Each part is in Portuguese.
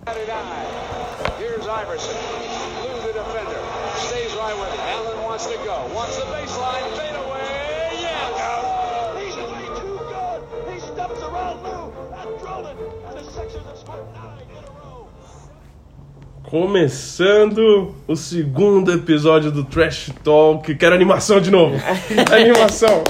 Here's Iverson. Lou the defender. Stays right with it. Allen wants to go. Wants the baseline. Fade away. Yes. He's way too good. He steps around Lou and drilled it. And the Sixers have scored 9 in a row. Começando o segundo episódio do Trash Talk. Quero animação de novo. Animação.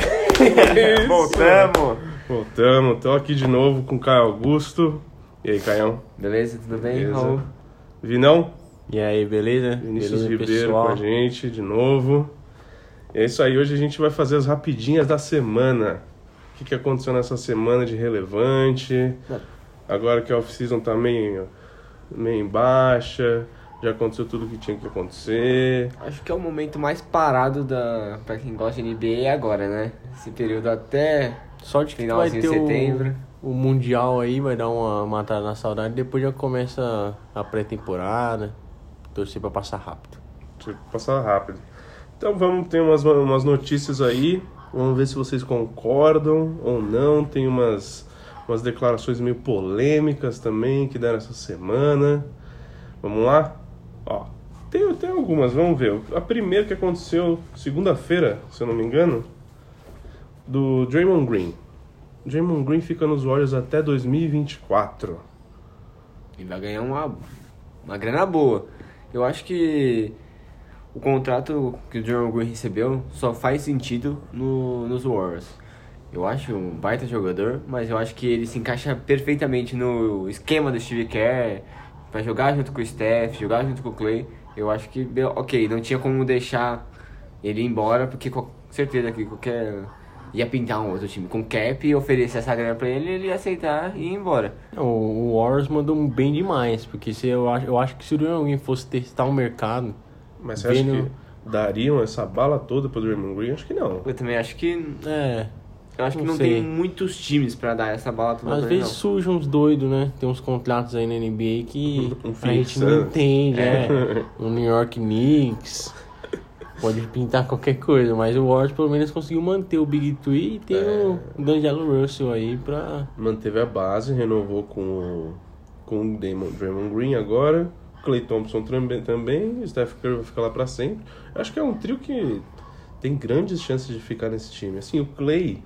Voltamos. Tô aqui de novo com o Caio Augusto. E aí, Caião? Beleza? Tudo bem, Beleza. Raul? Vinão? E aí, beleza? Vinícius Beleza, Ribeiro pessoal? com a gente de novo. E é isso aí, hoje a gente vai fazer as rapidinhas da semana. O que aconteceu nessa semana de relevante? Agora que a off-season tá meio em baixa, já aconteceu tudo o que tinha que acontecer. Acho que é o momento mais parado pra quem gosta de NBA agora, né? Esse período até Sorte que vai finalzinho ter de setembro. o Mundial aí, vai dar uma matada na saudade. Depois já começa a pré-temporada. Torcer pra passar rápido. Deixa eu passar rápido. Então vamos ter umas notícias aí. Vamos ver se vocês concordam ou não. Tem umas declarações meio polêmicas também que deram essa semana. Vamos lá? Ó, tem algumas, vamos ver. A primeira que aconteceu segunda-feira, se eu não me engano, do Draymond Green. Draymond Green fica nos Warriors até 2024. E vai ganhar uma grana boa. Eu acho que o contrato que o Draymond Green recebeu só faz sentido nos Warriors. Eu acho um baita jogador, mas eu acho que ele se encaixa perfeitamente no esquema do Steve Kerr, pra jogar junto com o Steph, jogar junto com o Clay. Eu acho que, ok, não tinha como deixar ele ir embora, porque com certeza que qualquer... ia pintar um outro time com cap e oferecer essa grana pra ele ia aceitar e ir embora. O Warriors mandou bem demais, porque eu acho que se alguém fosse testar o mercado... Mas você acha que dariam essa bala toda pro Draymond Green? Acho que não. Eu também acho que... Eu acho que não sei. tem muitos times pra dar essa bala toda. Às vezes surgem uns doidos, né? Tem uns contratos aí na NBA que a gente não Suns. entende, O New York Knicks pode pintar qualquer coisa, mas o Warriors pelo menos conseguiu manter o Big Three e tem o D'Angelo Russell aí pra... Manteve a base, renovou com o Draymond Green agora. Klay Thompson também. Steph Curry vai ficar lá pra sempre. Acho que é um trio que tem grandes chances de ficar nesse time. Assim, o Klay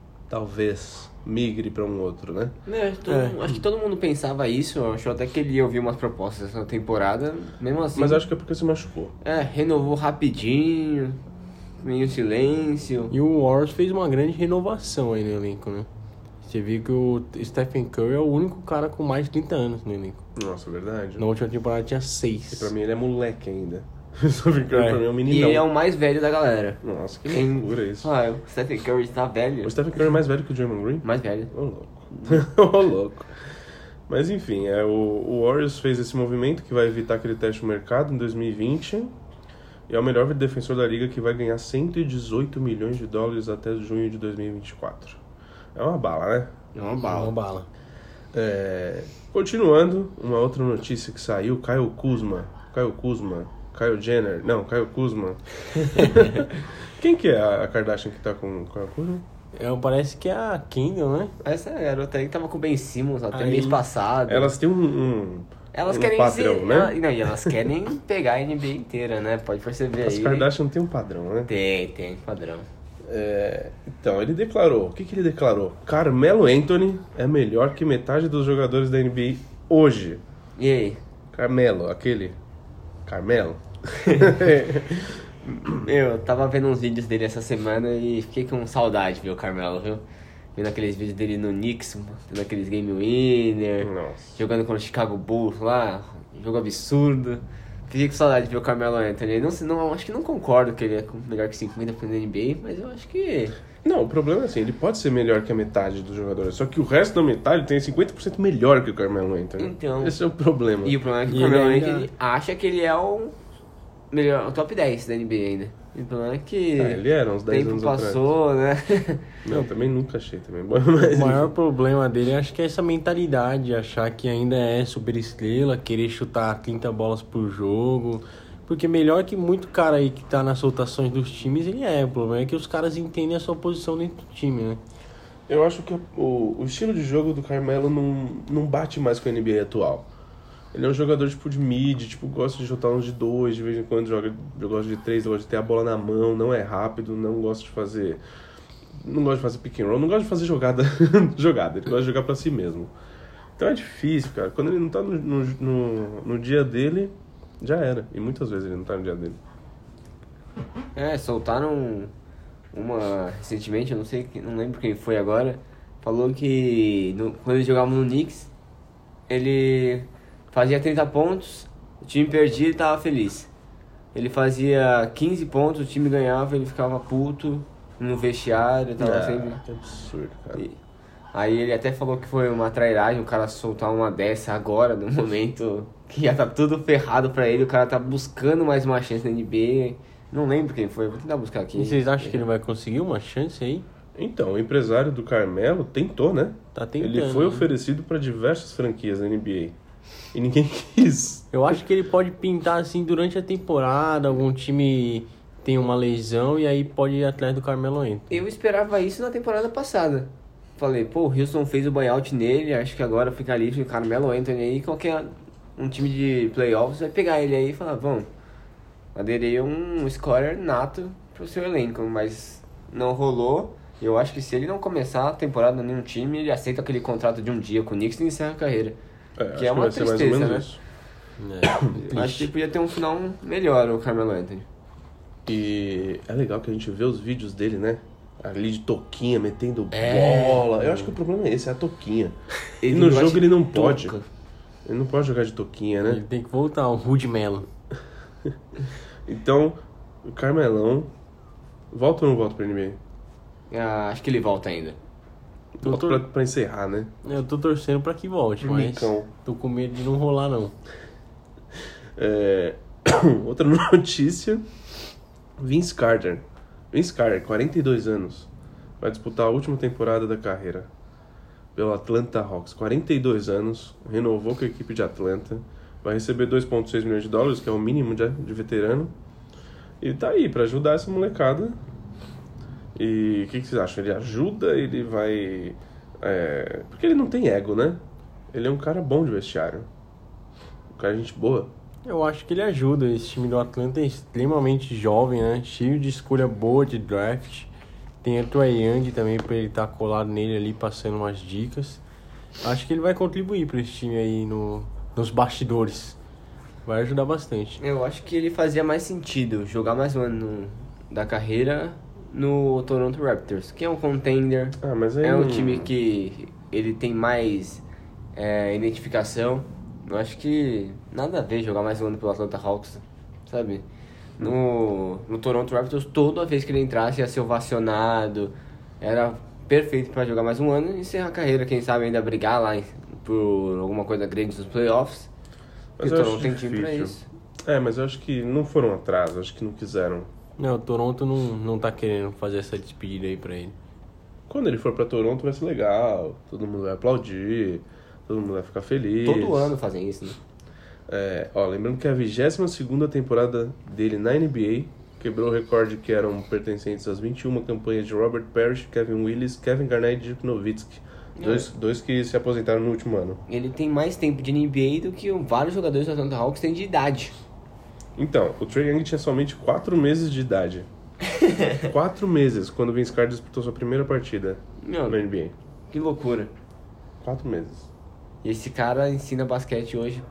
talvez migre pra um outro, né? Acho que todo mundo pensava isso. Eu acho até que ele ia ouvir umas propostas essa temporada. Mesmo assim. Mas acho que é porque se machucou. Renovou rapidinho, meio silêncio. E o Warriors fez uma grande renovação aí no elenco, né? Você viu que o Stephen Curry é o único cara com mais de 30 anos no elenco. Nossa, verdade. Na última temporada tinha E 6. pra mim ele é moleque ainda. Stephen Curry pra mim é um E meninão. ele é o mais velho da galera. Nossa, que loucura isso. O Stephen Curry tá velho. O Stephen Curry é mais velho que o Draymond Green? Mais velho. Ô, louco. Ô, louco. Mas enfim, o Warriors fez esse movimento que vai evitar que ele teste o mercado em 2020. E é o melhor defensor da liga que vai ganhar 118 milhões de dólares até junho de 2024. É uma bala, né? É uma bala. Uma bala. Continuando, uma outra notícia que saiu, Kyle Kuzma. Quem que é a Kardashian que tá com o Kyle Kuzma? Parece que é a Kendall, né? Essa garota aí que tava com o Ben Simmons até Aí, mês passado. Elas têm um Elas um querem padrão, ser, né? Não, e elas querem pegar a NBA inteira, né? Pode perceber As aí. Kardashian têm um padrão, né? Tem padrão. Então, ele declarou... O que ele declarou? Carmelo Anthony é melhor que metade dos jogadores da NBA hoje. E aí? Carmelo. Eu tava vendo uns vídeos dele essa semana e fiquei com saudade de ver o Carmelo, viu? Vendo aqueles vídeos dele no Knicks, tendo aqueles game winner, Nossa. jogando contra o Chicago Bulls lá, jogo absurdo. Fiquei com saudade de ver o Carmelo Anthony. Não, acho que não concordo que ele é melhor que 50% da NBA, mas eu acho que... Não, o problema é assim, ele pode ser melhor que a metade dos jogadores, só que o resto da metade tem 50% melhor que o Carmelo Anthony. Então... Esse é o problema. E o problema é que o E Carmelo ele Anthony acha que ele é o top 10 da NBA ainda. E o problema é que ele era uns 10 tempo anos passou, né? Não, também nunca achei também. O Mas, maior problema dele acho que é essa mentalidade, achar que ainda é super estrela, querer chutar 30 bolas por jogo. Porque melhor que muito cara aí que tá nas rotações dos times, ele é. O problema é que os caras entendem a sua posição dentro do time, né? eu acho que o estilo de jogo do Carmelo não bate mais com a NBA atual. Ele é um jogador tipo de mid, tipo, gosta de jogar uns de 2, de vez em quando gosta de 3, gosta de ter a bola na mão, não é rápido, não gosta de fazer pick and roll, não gosta de fazer jogada, ele gosta de jogar pra si mesmo. Então é difícil, cara. Quando ele não tá no dia dele, já era. E muitas vezes ele não tá no dia dele. Soltaram recentemente, eu não lembro quem foi agora, falou que quando ele jogava no Knicks, ele fazia 30 pontos, o time perdia e ele tava feliz. Ele fazia 15 pontos, o time ganhava, ele ficava puto no vestiário, tava sempre... Que absurdo, cara. Aí ele até falou que foi uma trairagem o cara soltar uma dessa agora, no momento que já tá tudo ferrado pra ele, o cara tá buscando mais uma chance na NBA. Não lembro quem foi, vou tentar buscar aqui. E vocês acham que ele vai conseguir uma chance aí? Então, o empresário do Carmelo tentou, né? Tá tentando. Ele foi né? oferecido pra diversas franquias da NBA. E ninguém quis. Eu acho que ele pode pintar assim durante a temporada, algum time tem uma lesão e aí pode ir atrás do Carmelo Anthony. Eu esperava isso na temporada passada. Falei, pô, o Houston fez o buyout nele, acho que agora fica livre o Carmelo Anthony aí, qualquer um time de playoffs vai pegar ele aí e falar, vamos, aderir um scorer nato pro seu elenco, mas não rolou. Eu acho que se ele não começar a temporada em nenhum time, ele aceita aquele contrato de um dia com o Knicks e encerra a carreira. Que é uma vai ser mais ou tristeza, menos né? isso. Acho que podia ter um final melhor o Carmelo Anthony. E é legal que a gente vê os vídeos dele, né? Ali de toquinha, metendo bola. Eu acho que o problema é esse, é a toquinha. E no jogo ele não pode. Ele não pode jogar de toquinha, né? Ele tem que voltar, o Rudy Melo. Então, o Carmelão volta ou não volta pra NBA? Acho que ele volta ainda. Volta pra encerrar, né? Eu tô torcendo pra que volte, mas Micão. tô com medo de não rolar não. Outra notícia. Vince Carter, 42 anos. Vai disputar a última temporada da carreira pelo Atlanta Hawks. 42 anos, renovou com a equipe de Atlanta. Vai receber 2,6 milhões de dólares, que é o mínimo de veterano. E tá aí pra ajudar essa molecada. E o que vocês acham? Ele ajuda? Ele vai... Porque ele não tem ego, né? Ele é um cara bom de vestiário. Um cara de gente boa. Eu acho que ele ajuda. Esse time do Atlanta é extremamente jovem, né? Cheio de escolha boa de draft. Tem o Trae Young também pra ele estar colado nele ali, passando umas dicas. Acho que ele vai contribuir pra esse time aí nos bastidores. Vai ajudar bastante. Eu acho que ele fazia mais sentido jogar mais um ano da carreira no Toronto Raptors, que é um contender, Mas aí um time que ele tem mais identificação. Eu acho que nada a ver jogar mais um ano pelo Atlanta Hawks, sabe? No Toronto Raptors, toda vez que ele entrasse ia ser ovacionado, era perfeito pra jogar mais um ano e encerrar a carreira, quem sabe ainda brigar lá por alguma coisa grande nos playoffs. Mas E o eu Toronto acho tem time pra difícil. isso. Mas eu acho que não foram atrás, acho que não quiseram. Não, o Toronto não tá querendo fazer essa despedida aí pra ele. Quando ele for pra Toronto vai ser legal, todo mundo vai aplaudir, todo mundo vai ficar feliz. Todo ano fazem isso, né? Lembrando que a 22ª temporada dele na NBA quebrou o recorde que eram pertencentes às 21 campanhas de Robert Parrish, Kevin Willis, Kevin Garnett e Dirk Nowitzki. Dois que se aposentaram no último ano. Ele tem mais tempo de NBA do que vários jogadores do Atlanta Hawks têm de idade. Então, o Trae Young tinha somente 4 meses de idade. 4 meses quando o Vince Carter disputou sua primeira partida Meu, na NBA. que loucura. 4 meses. E esse cara ensina basquete hoje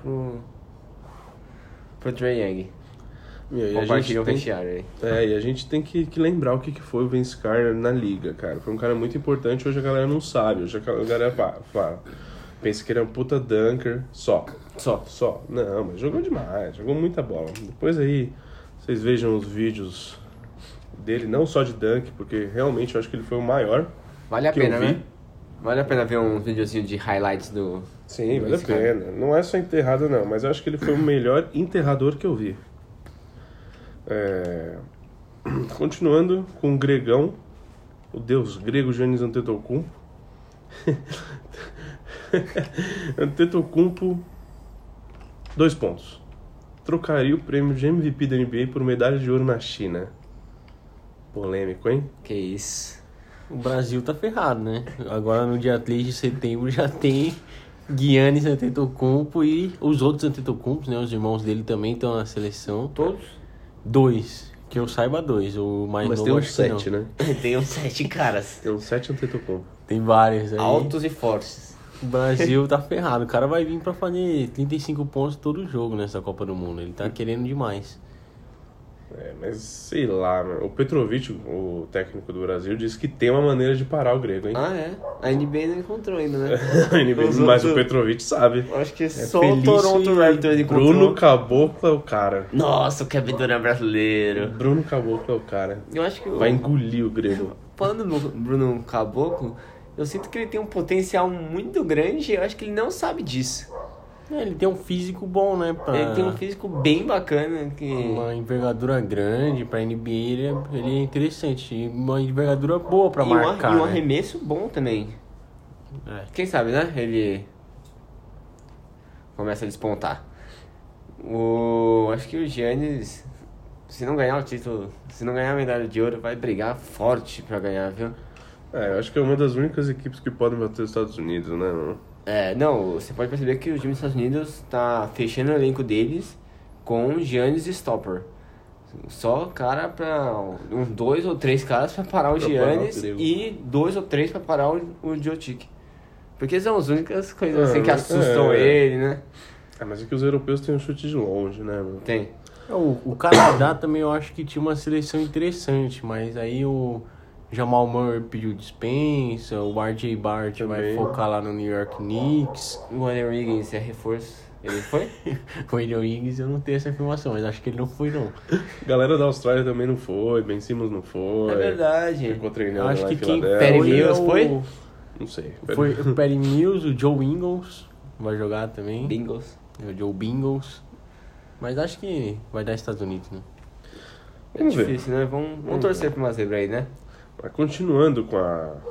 pro Trae Young. E Compartilha o vestiário aí. E a gente tem que lembrar o que foi o Vince Carter na liga, cara. Foi um cara muito importante, hoje a galera não sabe. Hoje a galera pensa que ele é um puta dunker só. Não, mas jogou demais, jogou muita bola. Depois aí, vocês vejam os vídeos dele, não só de dunk, porque realmente eu acho que ele foi o maior. Vale a que pena, eu vi. né? Vale a pena ver um videozinho de highlights do... Sim, do vale a Vince Carter. pena. Não é só enterrado não, mas eu acho que ele foi o melhor enterrador que eu vi. Continuando com o gregão, o deus grego Giannis Antetokounmpo. Antetokounmpo, 2 pontos. Trocaria o prêmio de MVP da NBA por medalha de ouro na China. Polêmico, hein? Que isso. O Brasil tá ferrado, né? Agora no dia 3 de setembro já tem Giannis Antetokounmpo e os outros Antetokounmpos, né? Os irmãos dele também estão na seleção. Todos? 2. Que eu saiba 2. O mais Mas novo tem uns acho que não. 7, né? Tem uns 7 caras. Tem uns 7 Antetokounmpo. Tem vários aí. Altos e fortes. O Brasil tá ferrado. O cara vai vir pra fazer 35 pontos todo jogo nessa Copa do Mundo. Ele tá querendo demais. Mas sei lá, mano. O Petrovic, o técnico do Brasil, disse que tem uma maneira de parar o grego, hein? Ah, é? A NBA não encontrou ainda, né? Mas o Petrovic sabe. Eu acho que só o Felício Toronto e Raptors encontrou. Bruno Caboclo é o cara. Nossa, o Kevin Durant brasileiro. Bruno Caboclo é o cara. Eu acho que Vai engolir o grego. falando no Bruno Caboclo, eu sinto que ele tem um potencial muito grande e eu acho que ele não sabe disso. Ele tem um físico bom, né? Ele tem um físico bem bacana. Uma envergadura grande pra NBA, ele é interessante. E uma envergadura boa pra marcar. E um né? arremesso bom também. É. Quem sabe, né? Ele começa a despontar. Acho que o Giannis, se não ganhar o título, se não ganhar a medalha de ouro, vai brigar forte pra ganhar, viu? Eu acho que é uma das únicas equipes que podem bater os Estados Unidos, né? Mano? Não, você pode perceber que o time dos Estados Unidos tá fechando o elenco deles com Giannis e Stopper. Só cara pra... uns 2 ou 3 caras pra parar o Giannis e 2 ou 3 pra parar o Jokic. Porque são as únicas coisas assim que assustam ele, né? Mas é que os europeus têm um chute de longe, né, mano? Tem. O Canadá também eu acho que tinha uma seleção interessante, mas aí o Jamal Murray pediu dispensa, o RJ Barrett vai focar lá no New York Knicks. O Andrew Wiggins é reforço. Ele foi? O Andrew Wiggins eu não tenho essa informação, mas acho que ele não foi não. A galera da Austrália também não foi, Ben Simmons não foi. É verdade. Ficou treinando Acho lá que em quem Filadélfia. Perry foi Mills é foi? Não sei. Foi o Perry Mills, o Joe Ingles vai jogar também. Bengals. O Joe Bingles. Mas acho que vai dar Estados Unidos, né? Vamos ver. Difícil, né? Vamos torcer pra uma zebra aí, né? Mas continuando com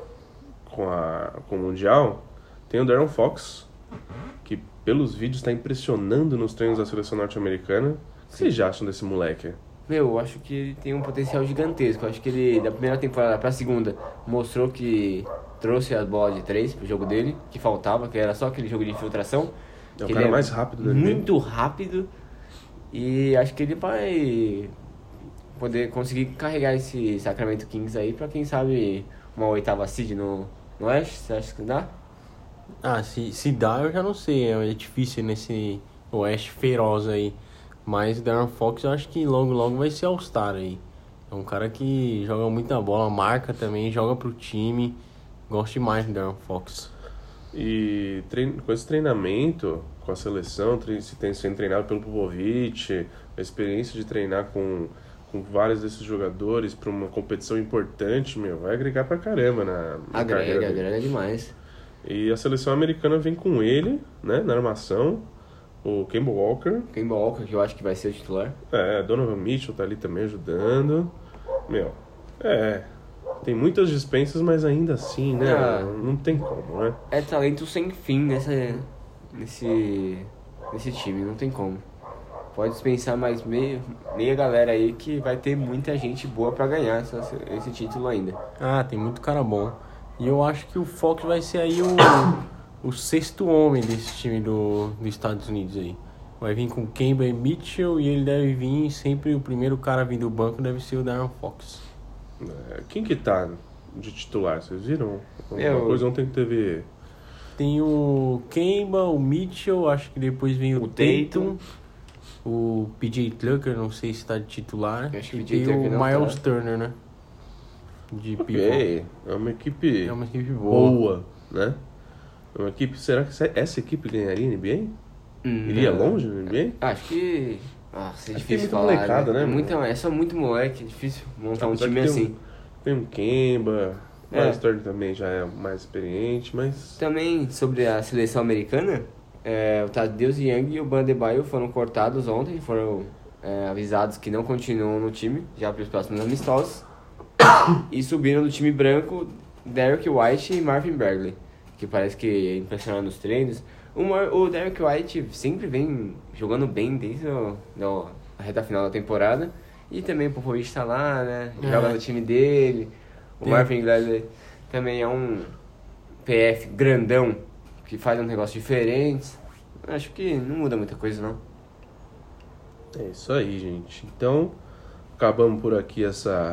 o Mundial, tem o Darren Fox, que pelos vídeos está impressionando nos treinos da seleção norte-americana. O que vocês já acham desse moleque? Eu acho que ele tem um potencial gigantesco. Eu acho que ele, da primeira temporada pra segunda, mostrou que trouxe a bola de 3 pro jogo dele, que faltava, que era só aquele jogo de infiltração. É o que cara ele mais rápido da NBA. muito rápido. E acho que ele vai poder conseguir carregar esse Sacramento Kings aí pra, quem sabe, uma 8ª seed no Oeste. Você acha que dá? Se dá, eu já não sei. É difícil nesse Oeste feroz aí. Mas o Darren Fox eu acho que logo vai ser All-Star aí. É um cara que joga muita bola, marca também, joga pro time. Gosto demais do Darren Fox. E com esse treinamento, com a seleção, sendo treinado pelo Popovich, a experiência de treinar com vários desses jogadores para uma competição importante, vai agregar pra caramba na carreira dele. Agrega demais. E a seleção americana vem com ele, né, na armação, o Kemba Walker. Kemba Walker, que eu acho que vai ser o titular. Donovan Mitchell tá ali também ajudando. Tem muitas dispensas, mas ainda assim, né, não tem como, né? É talento sem fim nesse time, não tem como. Pode dispensar mais meia galera aí que vai ter muita gente boa pra ganhar esse título ainda. Tem muito cara bom. E eu acho que o Fox vai ser aí o 6º homem desse time dos Estados Unidos aí. Vai vir com Kemba e Mitchell e ele deve vir sempre, o primeiro cara vindo do banco deve ser o Darren Fox. Quem que tá de titular? Vocês viram? Uma coisa ontem que teve... Tem o Kemba, o Mitchell, acho que depois vem o Tatum. O PJ Tucker, não sei se tá de titular. Acho que e PJ tem o Tucker não Miles tá. Turner, né? De pivô. É uma equipe boa, né? É uma equipe... Será que essa equipe ganharia a NBA? Iria longe na NBA? Acho que... Nossa, é difícil tem muita falar, molecada, né? É só muito moleque, é difícil montar um Apesar time que assim. Tem um Kemba, o Miles Turner também já é mais experiente, mas... Também sobre a seleção americana, o Tadeusz Young e o Bam Adebayo foram cortados ontem, foram avisados que não continuam no time, já para os próximos amistosos. E subiram do time branco Derrick White e Marvin Bagley, que parece que impressionaram nos treinos. O Derrick White sempre vem jogando bem desde a reta final da temporada. E também o Popovich tá lá, né? Joga no time dele. O Marvin Bagley também é um PF grandão, que faz um negócio diferente. Acho que não muda muita coisa, não. É isso aí, gente. Então, acabamos por aqui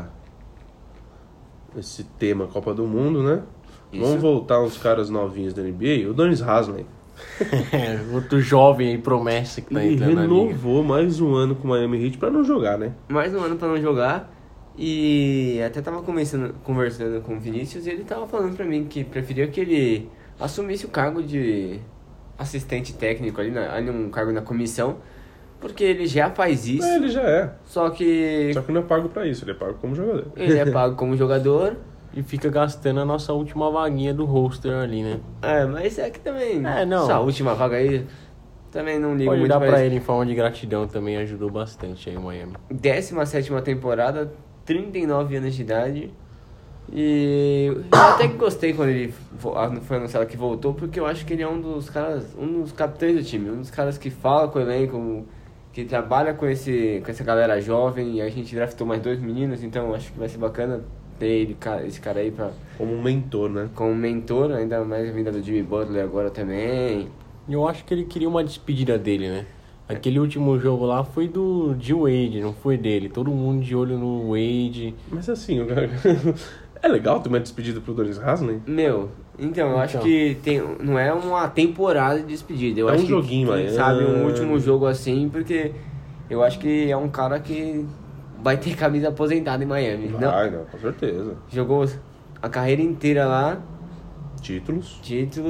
esse tema Copa do Mundo, né? Isso. Vamos voltar uns caras novinhos da NBA. O Donis Haslem. Outro jovem aí, promessa que tá Ele entrando na liga. renovou mais um ano com o Miami Heat pra não jogar, né? Mais um ano pra não jogar. E até tava conversando com o Vinícius e ele tava falando pra mim que preferia que ele assumisse o cargo de assistente técnico ali um cargo na comissão, porque ele já faz isso, Ele já é. só que Só que não é pago pra isso, ele é pago como jogador. ele é pago como jogador. E fica gastando a nossa última vaguinha do roster ali, né? Mas é que também, não. essa última vaga aí, também não ligo Pode muito dar pra pra isso. ele em forma de gratidão também, ajudou bastante aí o Miami. 17ª temporada, 39 anos de idade. E eu até que gostei quando ele foi anunciado que voltou, porque eu acho que ele é um dos capitães do time, um dos caras que fala com o elenco, que trabalha com essa galera jovem. E a gente draftou mais 2 meninos, então eu acho que vai ser bacana ter esse cara aí Como um mentor, né? como mentor, ainda mais a vinda do Jimmy Butler agora também. E eu acho que ele queria uma despedida dele, né? Aquele último jogo lá foi de Wade, não foi dele. Todo mundo de olho no Wade. Mas assim, é legal ter uma despedida pro Donis Haslem. Então, eu acho que não é uma temporada de despedida. Eu É um acho joguinho, quem mas sabe, um último jogo assim, porque eu acho que é um cara que vai ter camisa aposentada em Miami. Não, com certeza. Jogou a carreira inteira lá, Títulos.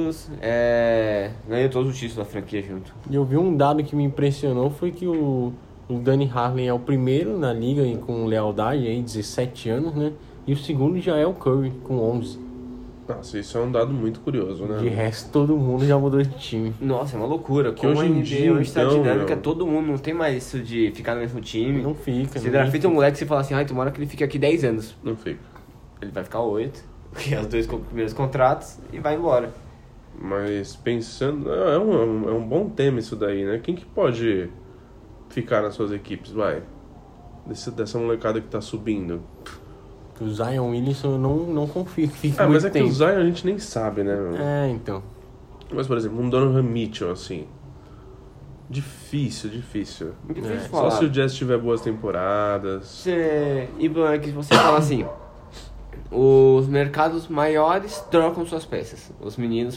ganhou todos os títulos da franquia junto. E eu vi um dado que me impressionou, foi que o Danny Haslem é o primeiro na liga e com lealdade, aí, 17 anos, né? E o segundo já é o Curry, com 11. Nossa, isso é um dado muito curioso, né? De resto, todo mundo já mudou de time. Nossa, é uma loucura. Que Como hoje a em NBA dia, hoje tá então, dinâmica, meu. todo mundo não tem mais isso de ficar no mesmo time. Não fica. Você não drafta um moleque e você fala assim, tomara que ele fique aqui 10 anos. Não fica. Ele vai ficar 8, que é os 2 primeiros contratos, e vai embora. Mas pensando... É um bom tema isso daí, né? Quem que pode ficar nas suas equipes, vai? Dessa molecada que tá subindo. O Zion Williamson eu não confio que fique Mas muito é que tempo. o Zion a gente nem sabe, né? Meu? Então. Mas, por exemplo, um Donovan Mitchell, assim... Difícil. Difícil Só falar. se o Jazz tiver boas temporadas. Iblan, que você fala assim, os mercados maiores trocam suas peças. Os meninos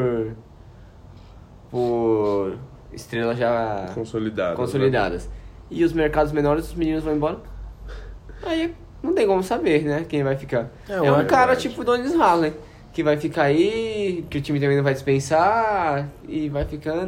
por estrelas já consolidadas. E os mercados menores, os meninos vão embora. Aí não tem como saber, né, quem vai ficar. É um cara verdade. tipo o Donis Haslem, que vai ficar aí, que o time também não vai dispensar, e vai ficando.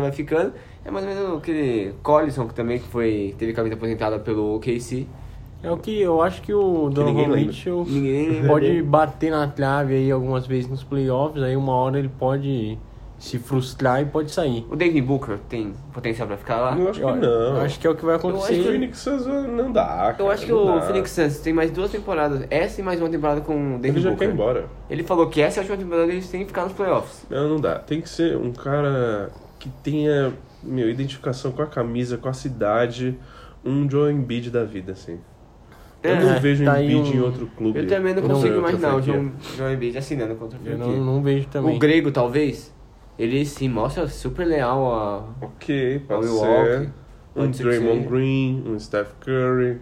É mais ou menos aquele Collison, que também teve camisa aposentada pelo OKC. É o que eu acho que o ninguém Donovan lembra. Mitchell Ninguém pode bater na trave aí algumas vezes nos playoffs, aí uma hora ele pode se frustrar e pode sair. O Devin Booker tem potencial pra ficar lá? Eu acho que não. Eu acho que é o que vai O acontecer. Phoenix Suns não dá, cara. Eu acho que não o dá. Phoenix Suns tem mais 2 temporadas. Essa e mais uma temporada com o Devin Ele já Booker. quer ir embora. Ele falou que essa é a última temporada, eles têm que ficar nos playoffs. Não dá. Tem que ser um cara que tenha, identificação com a camisa, com a cidade. Um Joel Embiid da vida, assim. Eu não vejo tá aí Embiid em outro clube. Eu também não Não, consigo outra imaginar o franquia. Joel Embiid assinando contra a Eu franquia. não vejo também. O grego, talvez, ele se mostra super leal a... Ok, pode Milwaukee, ser. Um pode ser que Draymond seja. Green, um Steph Curry.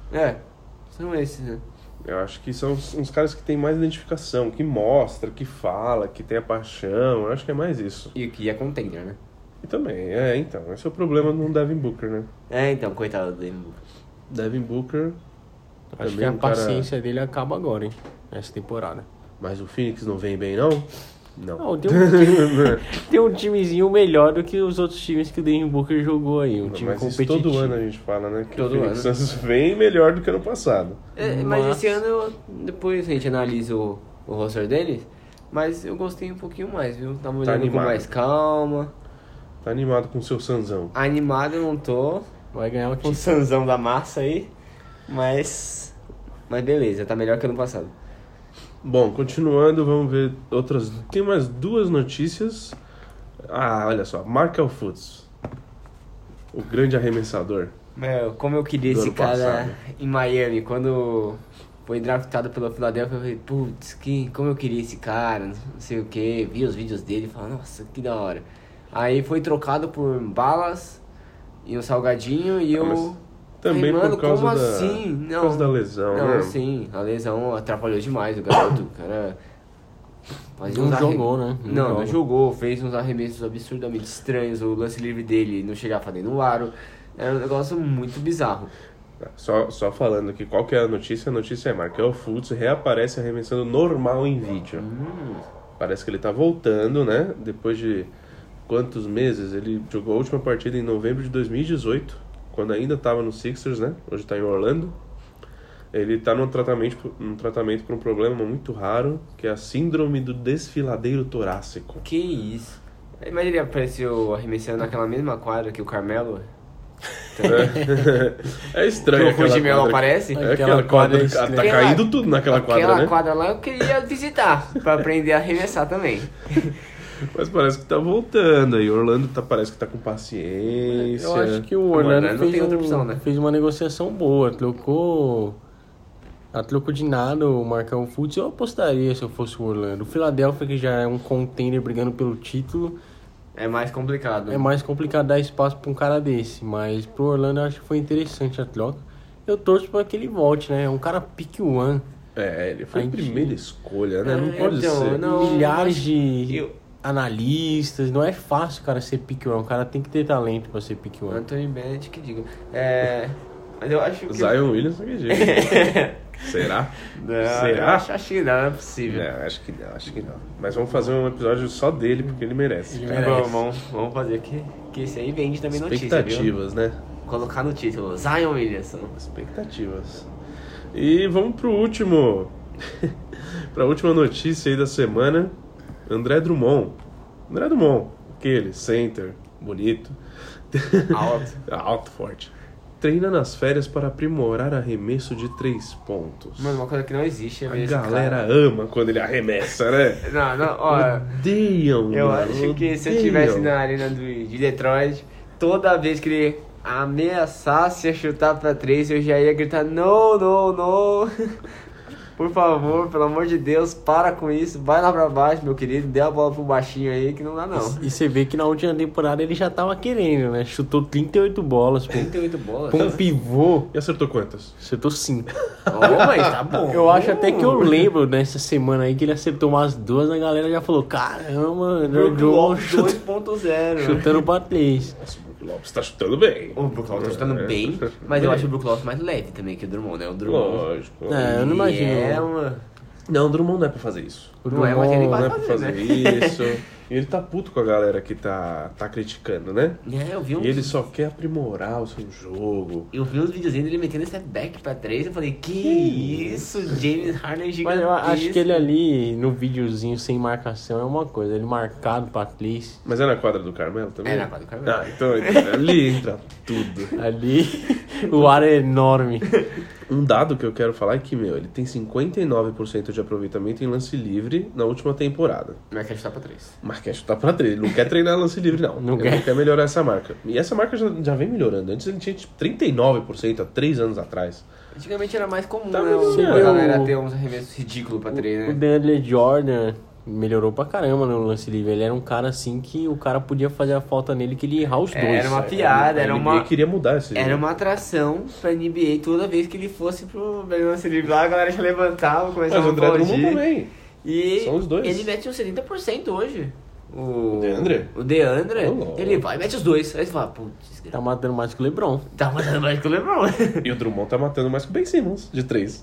São esses, né? Eu acho que são uns caras que têm mais identificação, que mostra, que fala, que tem a paixão. Eu acho que é mais isso. E que é contender, né? E também, então, esse é o problema do Devin Booker, né? Então, coitado do Devin Booker. Devin Booker, Acho também que a um cara- paciência dele acaba agora, hein? Essa temporada. mas o Phoenix não vem bem, não? Não. Não, tem um timezinho melhor do que os outros times que o Devin Booker jogou aí. Um time Mas isso competitivo. todo ano a gente fala, né? Que Todo o Phoenix ano. Suns vem melhor do que ano passado. Mas esse ano, depois a gente analisa o roster deles, mas eu gostei um pouquinho mais, viu? Tava olhando com animado. mais calma. Tá animado com o seu Sanzão. Animado eu não tô, Vai ganhar o com o título. sanzão da massa aí, mas beleza, tá melhor que ano passado. Bom, continuando, vamos ver outras... Tem mais 2 notícias. Olha só. Markel Fultz. O grande arremessador. Meu, como eu queria Do esse ano cara passado. em Miami, quando foi draftado pela Philadelphia. Eu falei, putz, como eu queria esse cara, não sei o que. Vi os vídeos dele e falei, nossa, que da hora. Aí foi trocado por balas e um salgadinho e eu... Também falei, mano, por causa como da, assim? por causa da lesão, Não, né? sim, a lesão atrapalhou demais o garoto. O cara fazia Não uns jogou, né? Não joga. jogou, fez uns arremessos absurdamente estranhos. O lance livre dele não chegava a fazer no aro. Era um negócio muito bizarro. Só falando aqui, qual que é a notícia? A notícia é Markelle Fultz reaparece arremessando normal em vídeo. Parece que ele tá voltando, né? Depois de quantos meses? Ele jogou a última partida em novembro de 2018, quando ainda estava no Sixers, né? Hoje tá em Orlando. Ele tá num tratamento para um problema muito raro, que é a síndrome do desfiladeiro torácico. Que isso? Mas ele apareceu arremessando naquela mesma quadra que o Carmelo. É estranho. Que o aquela Fujimelo quadra. aparece? É aquela Aquela quadra, quadra tá estranha. caindo tudo naquela quadra, né? Quadra lá eu queria visitar, pra aprender a arremessar também. Mas parece que tá voltando aí. Orlando parece que tá com paciência. Eu acho que o Orlando não fez, tem outra opção, né? fez uma negociação boa. A troco de nada o Markelle Fultz. Eu apostaria se eu fosse o Orlando. O Philadelphia, que já é um contender brigando pelo título, É mais complicado. é mais complicado dar espaço pra um cara desse. Mas pro Orlando eu acho que foi interessante a troca. Eu torço pra que ele volte, né? É um cara pick one. Ele foi a Aí, primeira escolha, né? Não É, pode então, ser. não. Milhares de Eu- analistas. Não é fácil o cara ser pick one. O cara tem que ter talento pra ser pick one. Anthony Bennett que diga. Mas eu acho que... Zion Williams daquele jeito. Será? Não, Será? eu acho que não é possível. Não, acho que não. Mas vamos fazer um episódio só dele, porque ele merece. Ele cara. merece. Vamos fazer que esse aí vende também notícia, viu? Expectativas, né? Colocar no título, Zion Williamson. Expectativas. E vamos pro último. Pra última notícia aí da semana. André Drummond, aquele center, bonito. Alto. Alto, forte. Treina nas férias para aprimorar arremesso de 3 pontos. Mano, uma coisa que não existe é A ver esse galera cara. ama quando ele arremessa, né? Não, ó... Odeiam, Eu mano, acho que se eu odeiam. estivesse na arena de Detroit, toda vez que ele ameaçasse a chutar pra 3, eu já ia gritar, não. Por favor, pelo amor de Deus, para com isso, vai lá pra baixo, meu querido, dê a bola pro baixinho aí que não dá não. E você vê que na última temporada ele já tava querendo, né? Chutou 38 bolas. 38 bolas. Com um pivô, E acertou quantas? acertou 5. Ô, mas tá bom. Eu acho até que eu lembro nessa semana aí que ele acertou umas 2, a galera já falou, caramba, André Drummond 2.0. chutando pra 3. Nossa, o Brook Lopes tá chutando bem. O Brook Lopes tá chutando bem, mas eu acho o Brook Lopes mais leve também que o Drummond, né? O Drummond. Lógico. É, eu não imagino. É uma... Não, o Drummond não é pra fazer isso. Não é, mas ele Não vai é pra fazer, fazer né? isso. E ele tá puto com a galera que tá criticando, né? Eu vi E ele só quer aprimorar o seu jogo. Eu vi uns videozinhos dele metendo step back pra 3 e eu falei, que isso, James Harden Mas gigantesco. eu acho que ele ali, no videozinho sem marcação, é uma coisa. Ele marcado pra 3. Mas é na quadra do Carmelo também? É na quadra do Carmelo. Ah, então ali entra tudo. Ali, o ar é enorme. Um dado que eu quero falar é que, ele tem 59% de aproveitamento em lance livre na última temporada. Mas quer chutar pra 3. Mas quer chutar pra 3, ele não quer treinar lance livre, não. Não Ele quer. não quer melhorar essa marca. E essa marca já vem melhorando. Antes ele tinha tipo 39% há 3 anos atrás. Antigamente era mais comum, Tá né? melhorando. A galera ter uns arremessos ridículos pra 3, O né? DeAndre Jordan melhorou pra caramba no lance livre. Ele era um cara assim que o cara podia fazer a falta nele que ele ia errar os dois. Era uma piada, era A NBA uma... queria mudar esse Era uma atração pra NBA toda vez que ele fosse pro lance livre lá, a galera já levantava, começava Mas o a André Drummond aplaudir. também. E São os dois. ele mete uns 70% hoje. O DeAndre? O DeAndre, Ô, louco. ele vai e mete os dois. Aí você fala, putz, Tá matando mais que o LeBron. tá mandando mais que o LeBron. E o Drummond tá matando mais que o Ben Simmons, de 3.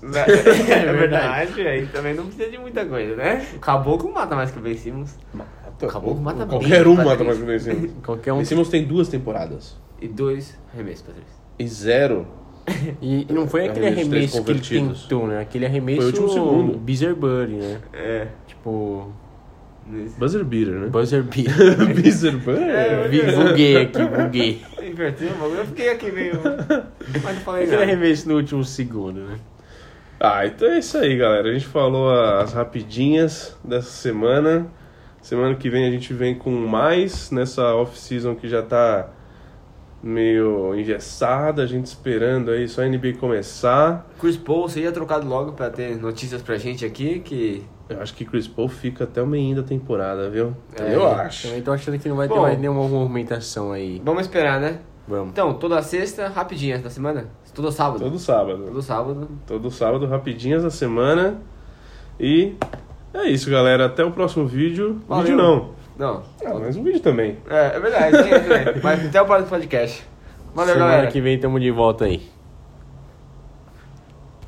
É verdade, aí também não precisa de muita coisa, né? O Caboclo mata mais que o Ben Simmons. Mata. Caboclo mata bem Qualquer um pra mata três. mais que o Ben Simmons. Qualquer um. Ben Simmons tem 2 temporadas. E 2 arremessos pra 3. E 0. E não foi aquele Arremesso de três arremesso que ele convertidos. tentou, né? Aquele arremesso Foi o último segundo. Buzzer Buddy, né? É. Tipo, Buzzer beater, né? Buzzer Beater. Buzzer beater? Buguei aqui, buguei. Invertiu o bagulho, eu fiquei aqui meio... Mas não falei Aquele nada. arremesso no último segundo, né? Ah, então é isso aí, galera. A gente falou as rapidinhas dessa semana. Semana que vem a gente vem com mais nessa off-season que já tá meio engessada, a gente esperando aí só a NBA começar. Chris Paul seria trocado logo pra ter notícias pra gente aqui, que... Eu acho que Chris Paul fica até o meio da temporada, viu? É, eu acho. Também tô achando que não vai ter Bom. mais nenhuma movimentação aí. Vamos esperar, né? Vamos. Então, toda sexta, rapidinhas da semana? Todo sábado. Todo sábado. Todo sábado. Todo sábado, rapidinhas da semana. E é isso, galera. Até o próximo vídeo. Valeu. Vídeo não. Não. Mas um vídeo também. É verdade. Mas até o próximo podcast. Valeu, Semana galera. que vem tamo de volta aí.